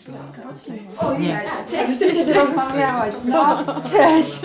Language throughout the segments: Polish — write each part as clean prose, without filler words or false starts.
Nie. Cześć, rozmawiałaś. No, cześć.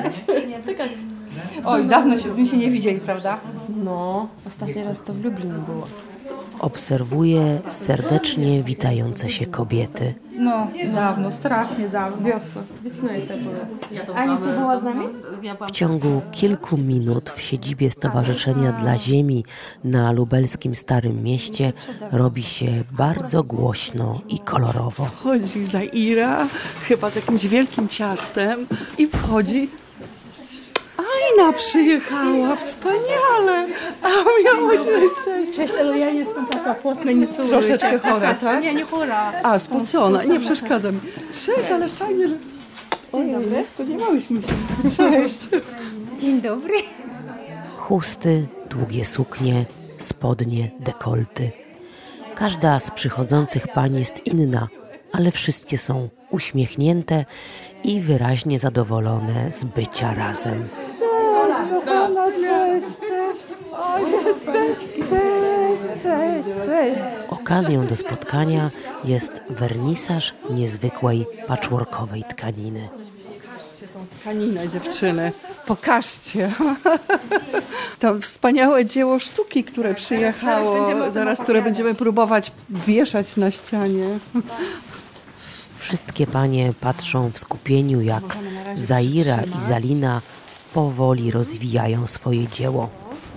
Oj, dawno się z nim nie widzieli, prawda? No, ostatni raz to w Lublinie było. Obserwuje serdecznie witające się kobiety. No, dawno, strasznie dawno. Wiosna. Wiosną to było. Ani tu była z nami? W ciągu kilku minut w siedzibie Stowarzyszenia dla Ziemi na lubelskim Starym Mieście robi się bardzo głośno i kolorowo. Wchodzi Zaira, chyba z jakimś wielkim ciastem i wchodzi. Aina przyjechała, wspaniale! A miała cześć. Cześć, ale ja jestem taka płotna, nie celujcie. Troszeczkę chora, tak? Nie chora. A, spocona, nie przeszkadza mi. Cześć, ale fajnie, że... Ojej, nie spodziewałyśmy się. Cześć. Dzień dobry. Chusty, długie suknie, spodnie, dekolty. Każda z przychodzących pań jest inna, ale wszystkie są uśmiechnięte i wyraźnie zadowolone z bycia razem. Cześć, kochana, cześć. O, jesteś, cześć. Okazją do spotkania jest wernisaż niezwykłej patchworkowej tkaniny. Pokażcie tą tkaninę, dziewczyny. Pokażcie. To wspaniałe dzieło sztuki, które przyjechało, które będziemy próbować wieszać na ścianie. Wszystkie panie patrzą w skupieniu, jak Zaira i Zalina powoli rozwijają swoje dzieło.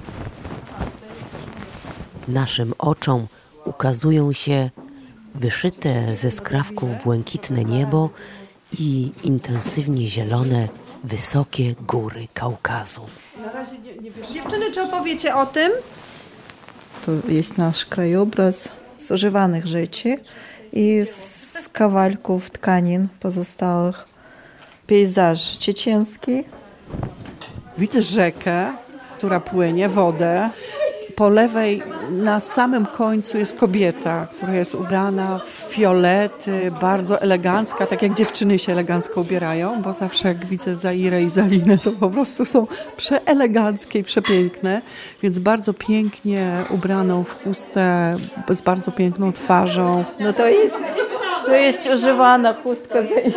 Naszym oczom ukazują się wyszyte ze skrawków błękitne niebo i intensywnie zielone, wysokie góry Kaukazu. Dziewczyny, czy opowiecie o tym? To jest nasz krajobraz z używanych rzeczy i z kawałków tkanin pozostałych. Pejzaż czeczeński. Widzę rzekę, która płynie, wodę. Po lewej na samym końcu jest kobieta, która jest ubrana w fiolety, bardzo elegancka, tak jak dziewczyny się elegancko ubierają, bo zawsze jak widzę Zairę i Zalinę, to po prostu są przeeleganckie i przepiękne, więc bardzo pięknie ubraną w chustę, z bardzo piękną twarzą. No to jest używana chustka Zairy.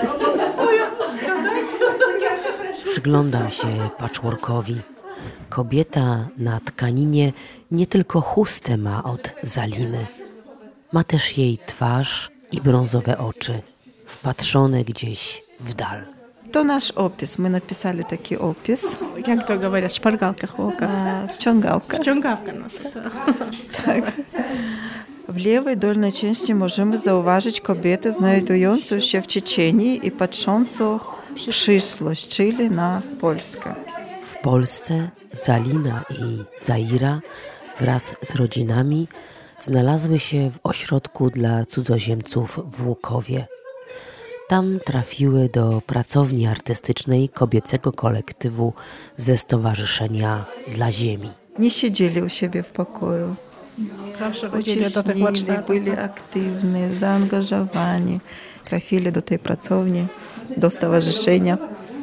Przyglądam się patchworkowi. Kobieta na tkaninie nie tylko chustę ma od Zaliny. Ma też jej twarz i brązowe oczy, wpatrzone gdzieś w dal. To nasz opis. My napisali taki opis. Jak to говорят, szpargalka, chłopka. Ściągałka. Ściągawka nasza. Tak. W lewej dolnej części możemy zauważyć kobietę znajdującą się w Czeczenii i patrzącą w przyszłość, czyli na Polskę. W Polsce Zalina i Zaira wraz z rodzinami znalazły się w ośrodku dla cudzoziemców w Łukowie. Tam trafiły do pracowni artystycznej kobiecego kolektywu ze Stowarzyszenia dla Ziemi. Nie siedzieli u siebie w pokoju. Zawsze chodzili do tych warsztatów. Byli aktywni, zaangażowani. Trafili do tej pracowni, do stowarzyszenia.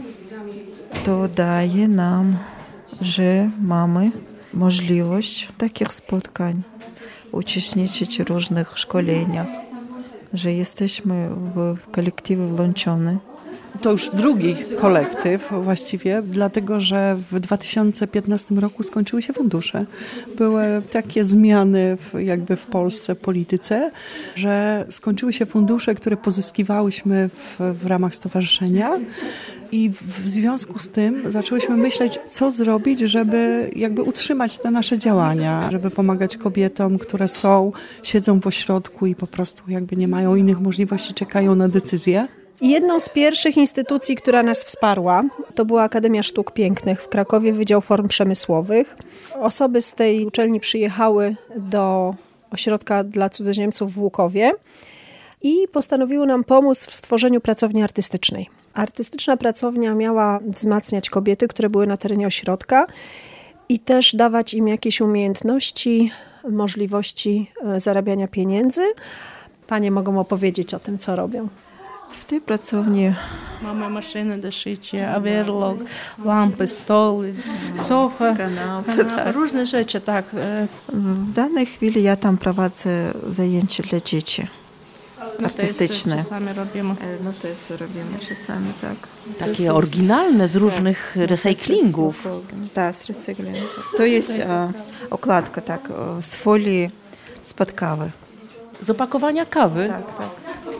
To daje nam, że mamy możliwość takich spotkań, uczestniczyć w różnych szkoleniach, że jesteśmy w kolektywie włączone. To już drugi kolektyw właściwie, dlatego że w 2015 roku skończyły się fundusze. Były takie zmiany w Polsce, w polityce, że skończyły się fundusze, które pozyskiwałyśmy w ramach stowarzyszenia. I w związku z tym zaczęłyśmy myśleć, co zrobić, żeby utrzymać te nasze działania, żeby pomagać kobietom, które siedzą w ośrodku i po prostu nie mają innych możliwości, czekają na decyzję. Jedną z pierwszych instytucji, która nas wsparła, to była Akademia Sztuk Pięknych w Krakowie, Wydział Form Przemysłowych. Osoby z tej uczelni przyjechały do ośrodka dla cudzoziemców w Łukowie i postanowiły nam pomóc w stworzeniu pracowni artystycznej. Artystyczna pracownia miała wzmacniać kobiety, które były na terenie ośrodka i też dawać im jakieś umiejętności, możliwości zarabiania pieniędzy. Panie mogą opowiedzieć o tym, co robią. W tej pracowni mamy maszyny do szycia, overlock, lampy, stoły, sofa, kanapy, różne rzeczy, tak. W danej chwili ja tam prowadzę zajęcia dla dzieci. artystyczne. Czasami robimy. Notesy robimy czasami, tak. Takie oryginalne z różnych recyklingów. Tak, z recyklingu. To jest okładka, tak, z folii spod kawy. Z opakowania kawy? Tak, tak.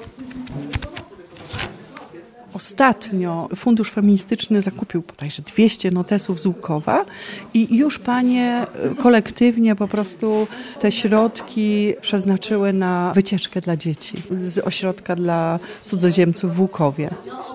Ostatnio Fundusz Feministyczny zakupił bodajże 200 notesów z Łukowa i już panie kolektywnie po prostu te środki przeznaczyły na wycieczkę dla dzieci z ośrodka dla cudzoziemców w Łukowie.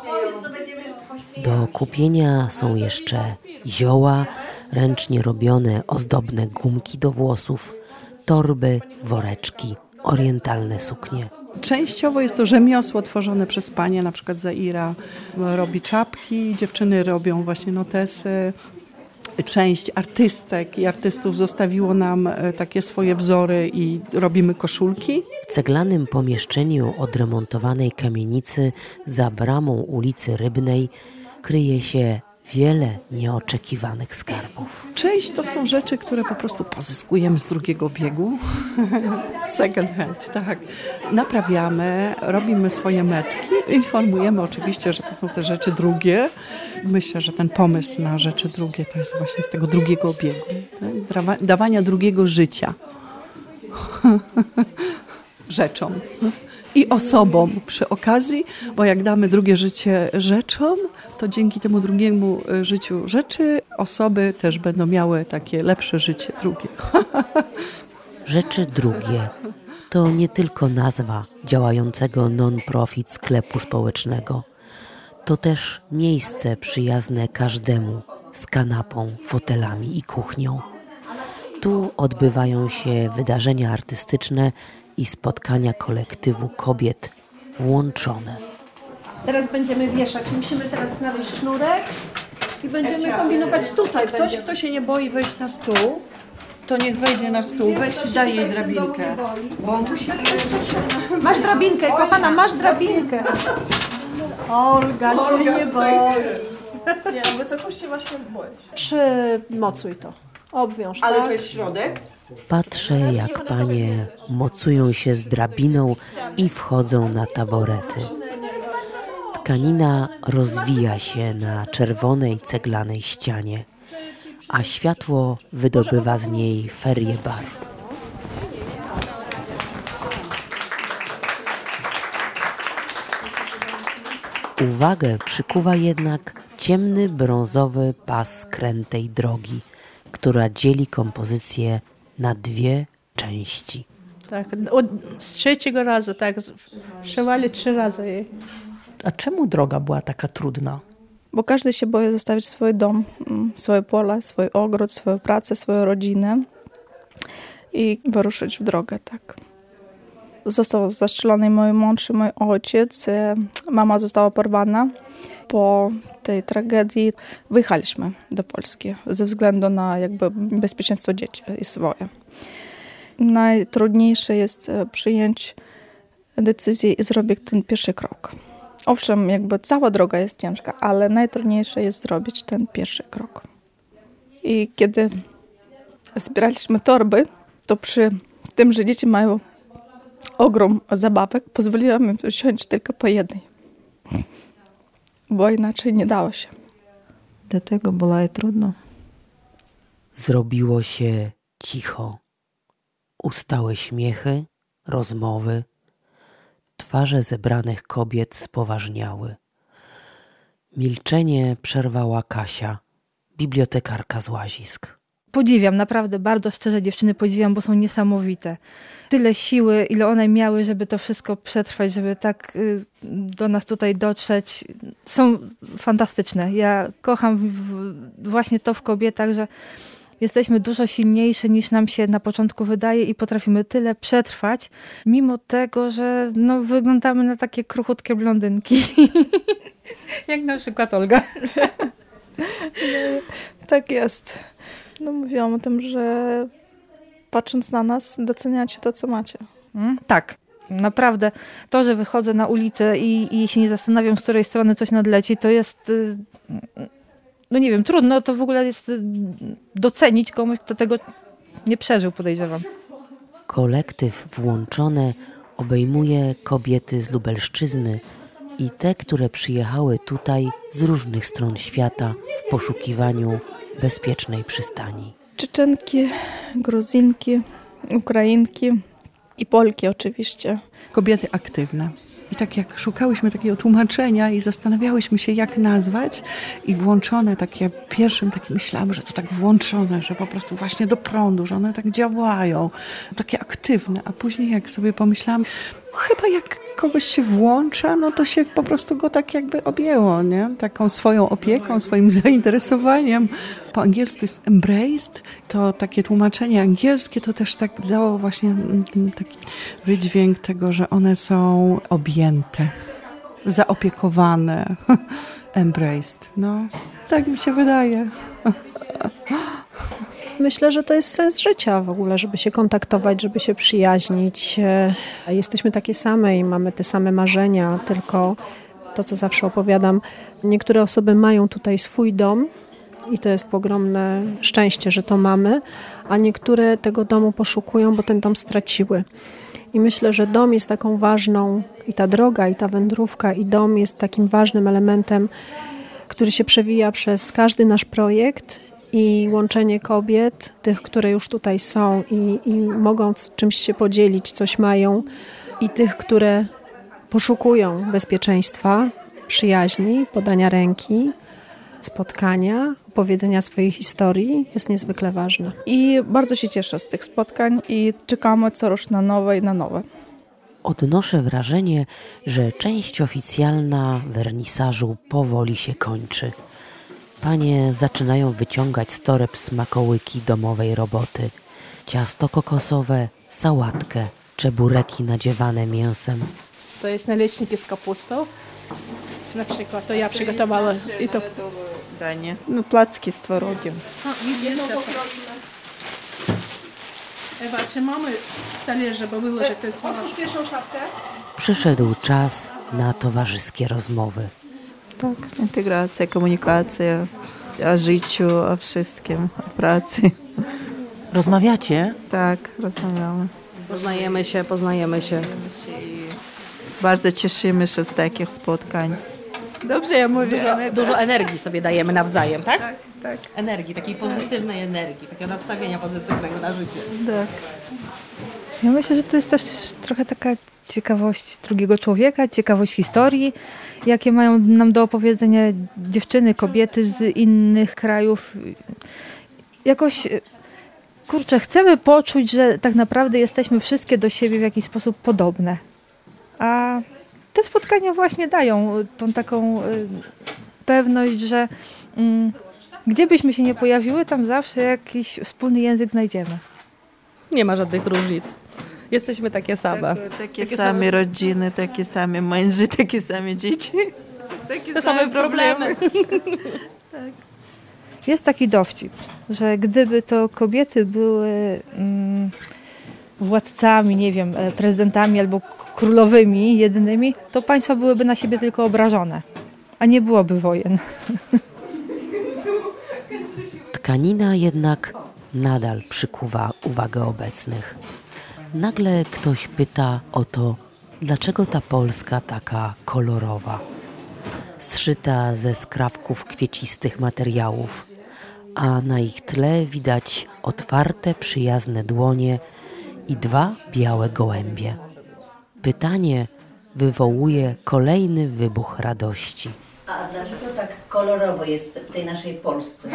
Do kupienia są jeszcze zioła, ręcznie robione ozdobne gumki do włosów, torby, woreczki, orientalne suknie. Częściowo jest to rzemiosło tworzone przez panie, na przykład Zaira robi czapki, dziewczyny robią właśnie notesy. Część artystek i artystów zostawiło nam takie swoje wzory i robimy koszulki. W ceglanym pomieszczeniu odremontowanej kamienicy za bramą ulicy Rybnej kryje się wiele nieoczekiwanych skarbów. Część to są rzeczy, które po prostu pozyskujemy z drugiego biegu. Second hand, tak. Naprawiamy, robimy swoje metki. Informujemy oczywiście, że to są te rzeczy drugie. Myślę, że ten pomysł na rzeczy drugie to jest właśnie z tego drugiego biegu. Tak? Dawania drugiego życia rzeczom. I osobom przy okazji, bo jak damy drugie życie rzeczom, to dzięki temu drugiemu życiu rzeczy osoby też będą miały takie lepsze życie drugie. Rzeczy drugie to nie tylko nazwa działającego non-profit sklepu społecznego. To też miejsce przyjazne każdemu z kanapą, fotelami i kuchnią. Tu odbywają się wydarzenia artystyczne i spotkania kolektywu kobiet włączone. Teraz będziemy wieszać. Musimy teraz znaleźć sznurek i będziemy kombinować tutaj. Kto się nie boi wejść na stół, to niech wejdzie na stół. Weź, daj jej drabinkę. Bo on musi... Masz drabinkę, kochana, masz drabinkę. Olga się nie boi. Nie, wysokości właśnie boję się. Przymocuj to. Obwiąż, Ale tak? to jest środek? Patrzę, jak panie mocują się z drabiną i wchodzą na taborety. Tkanina rozwija się na czerwonej ceglanej ścianie, a światło wydobywa z niej ferie barw. Uwagę przykuwa jednak ciemny brązowy pas krętej drogi, która dzieli kompozycję na dwie części. Tak, z trzeciego razu, tak, szywali 3 razy jej. A czemu droga była taka trudna? Bo każdy się boi zostawić swój dom, swoje pole, swój ogród, swoją pracę, swoją rodzinę i wyruszyć w drogę, tak. Został zastrzelony mój mąż i mój ojciec. Mama została porwana. Po tej tragedii wyjechaliśmy do Polski ze względu na jakby bezpieczeństwo dzieci i swoje. Najtrudniejsze jest przyjąć decyzję i zrobić ten pierwszy krok. Owszem, jakby cała droga jest ciężka, ale najtrudniejsze jest zrobić ten pierwszy krok. I kiedy zbieraliśmy torby, to przy tym, że dzieci mają ogrom zabawek, pozwoliłam im wziąć tylko po jednej. Bo inaczej nie dało się. Dlatego było i trudno. Zrobiło się cicho. Ustały śmiechy, rozmowy. Twarze zebranych kobiet spoważniały. Milczenie przerwała Kasia, bibliotekarka z Łazisk. Podziwiam, naprawdę bardzo szczerze dziewczyny podziwiam, bo są niesamowite. Tyle siły, ile one miały, żeby to wszystko przetrwać, żeby tak do nas tutaj dotrzeć. Są fantastyczne. Ja kocham właśnie to w kobietach, że jesteśmy dużo silniejsze niż nam się na początku wydaje i potrafimy tyle przetrwać, mimo tego, że no, wyglądamy na takie kruchutkie blondynki. Jak na przykład Olga. Tak jest. No mówiłam o tym, że patrząc na nas, doceniacie to, co macie. Tak, naprawdę. To, że wychodzę na ulicę i się nie zastanawiam, z której strony coś nadleci, to jest, no nie wiem, trudno to w ogóle jest docenić komuś, kto tego nie przeżył, podejrzewam. Kolektyw włączone obejmuje kobiety z Lubelszczyzny i te, które przyjechały tutaj z różnych stron świata w poszukiwaniu bezpiecznej przystani. Czeczenki, Gruzinki, Ukrainki i Polki oczywiście. Kobiety aktywne. I tak jak szukałyśmy takiego tłumaczenia i zastanawiałyśmy się, jak nazwać i włączone takie, pierwszym takim myślałam, że to tak włączone, że po prostu właśnie do prądu, że one tak działają, takie aktywne, a później jak sobie pomyślałam, chyba jak kogoś się włącza, no to się po prostu go tak jakby objęło, nie? Taką swoją opieką, swoim zainteresowaniem. Po angielsku jest embraced, to takie tłumaczenie angielskie to też tak dało właśnie taki wydźwięk tego, że one są objęte, zaopiekowane, embraced. No, tak mi się wydaje. Myślę, że to jest sens życia w ogóle, żeby się kontaktować, żeby się przyjaźnić. Jesteśmy takie same i mamy te same marzenia, tylko to, co zawsze opowiadam, niektóre osoby mają tutaj swój dom i to jest ogromne szczęście, że to mamy, a niektóre tego domu poszukują, bo ten dom straciły. I myślę, że dom jest taką ważną, i ta droga, i ta wędrówka, i dom jest takim ważnym elementem, który się przewija przez każdy nasz projekt i łączenie kobiet, tych, które już tutaj są i mogą czymś się podzielić, coś mają, i tych, które poszukują bezpieczeństwa, przyjaźni, podania ręki, spotkania, opowiedzenia swojej historii jest niezwykle ważne. I bardzo się cieszę z tych spotkań i czekamy co rusz na nowe i na nowe. Odnoszę wrażenie, że część oficjalna wernisażu powoli się kończy. Panie zaczynają wyciągać z toreb smakołyki domowej roboty. Ciasto kokosowe, sałatkę, czebureki nadziewane mięsem. To jest naleśniki z kapustą. Na przykład to ja przygotowała i to danie. No, placki z tworogiem. Ewa, czy mamy talerze, bo wyłożyć ten sałat? Otwórz pierwszą szafkę. Przyszedł czas na towarzyskie rozmowy. Tak, integracja, komunikacja, o życiu, o wszystkim, o pracy. Rozmawiacie? Tak, rozmawiamy. Poznajemy się. I bardzo cieszymy się z takich spotkań. Dobrze ja mówię. Dużo energii sobie dajemy nawzajem, tak? Tak. Energii, takiej pozytywnej energii, takiego nastawienia pozytywnego na życie. Tak. Ja myślę, że to jest też trochę taka ciekawość drugiego człowieka, ciekawość historii, jakie mają nam do opowiedzenia dziewczyny, kobiety z innych krajów. Jakoś, kurczę, chcemy poczuć, że tak naprawdę jesteśmy wszystkie do siebie w jakiś sposób podobne. A te spotkania właśnie dają tą taką pewność, że gdzie byśmy się nie pojawiły, tam zawsze jakiś wspólny język znajdziemy. Nie ma żadnych różnic. Jesteśmy takie same. Takie same rodziny, takie same męży, takie same dzieci. Takie te same problemy. Tak. Jest taki dowcip, że gdyby to kobiety były władcami, nie wiem, prezydentami albo królowymi jedynymi, to państwa byłyby na siebie tylko obrażone, a nie byłoby wojen. Tkanina jednak nadal przykuwa uwagę obecnych. Nagle ktoś pyta o to, dlaczego ta Polska taka kolorowa, zszyta ze skrawków kwiecistych materiałów, a na ich tle widać otwarte, przyjazne dłonie i 2 białe gołębie. Pytanie wywołuje kolejny wybuch radości. A dlaczego tak kolorowo jest w tej naszej Polsce?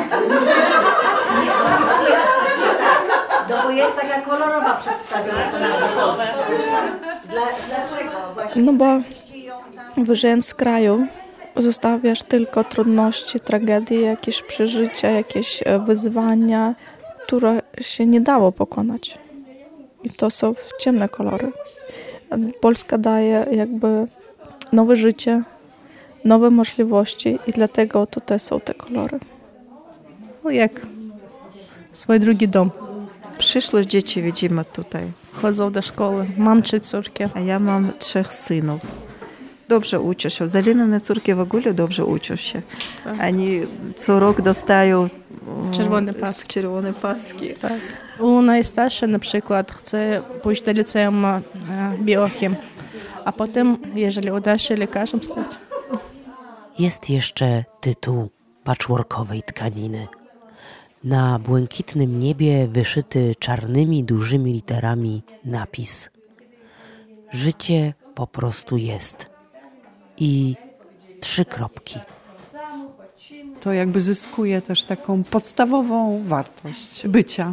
No bo jest taka kolorowa przedstawiona ta nasza Polska. Dlaczego właśnie? No bo wyjeżdżając z kraju zostawiasz tylko trudności, tragedie, jakieś przeżycia, jakieś wyzwania, które się nie dało pokonać. I to są ciemne kolory. Polska daje jakby nowe życie, nowe możliwości i dlatego tutaj są te kolory. No jak swój drugi dom. Przyszłość dzieci widzimy tutaj. Chodzą do szkoły. Mam 3 córki. A ja mam 3 synów. dobrze uczą się. Zalina córki w ogóle dobrze uczą się. Oni co rok dostają czerwone paski. Tak. U najstarszej na przykład chce pójść do liceum biochem, a potem, jeżeli uda się, lekarzem stać. Jest jeszcze tytuł patchworkowej tkaniny. Na błękitnym niebie wyszyty czarnymi, dużymi literami napis: życie po prostu jest. I 3 kropki. To jakby zyskuje też taką podstawową wartość bycia.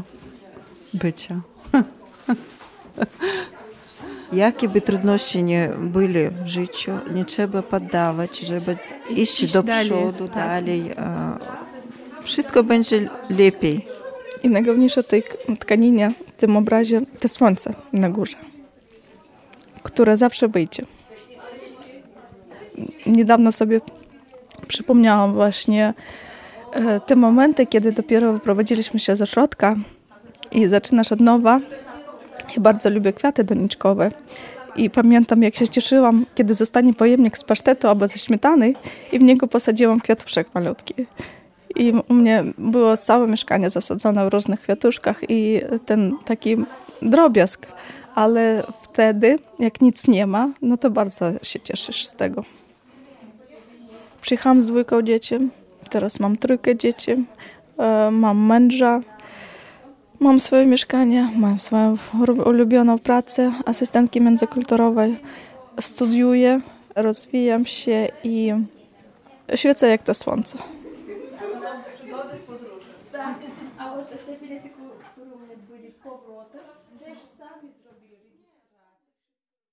Jakie by trudności nie były w życiu, nie trzeba poddawać, żeby iść do przodu, dalej. Wszystko będzie lepiej. I najważniejsze w tej tkaninie, w tym obrazie, to słońce na górze, które zawsze wyjdzie. Niedawno sobie przypomniałam właśnie te momenty, kiedy dopiero wyprowadziliśmy się ze środka i zaczynasz od nowa. Ja bardzo lubię kwiaty doniczkowe i pamiętam, jak się cieszyłam, kiedy zostanie pojemnik z pasztetu albo ze śmietany i w niego posadziłam kwiatuszek malutki. I u mnie było całe mieszkanie zasadzone w różnych kwiatuszkach i ten taki drobiazg, ale wtedy, jak nic nie ma, no to bardzo się cieszysz z tego. Przyjechałam z 2 dzieci, teraz mam 3 dzieci, mam męża, mam swoje mieszkanie, mam swoją ulubioną pracę asystentki międzykulturowej, studiuję, rozwijam się i świecę jak to słońce.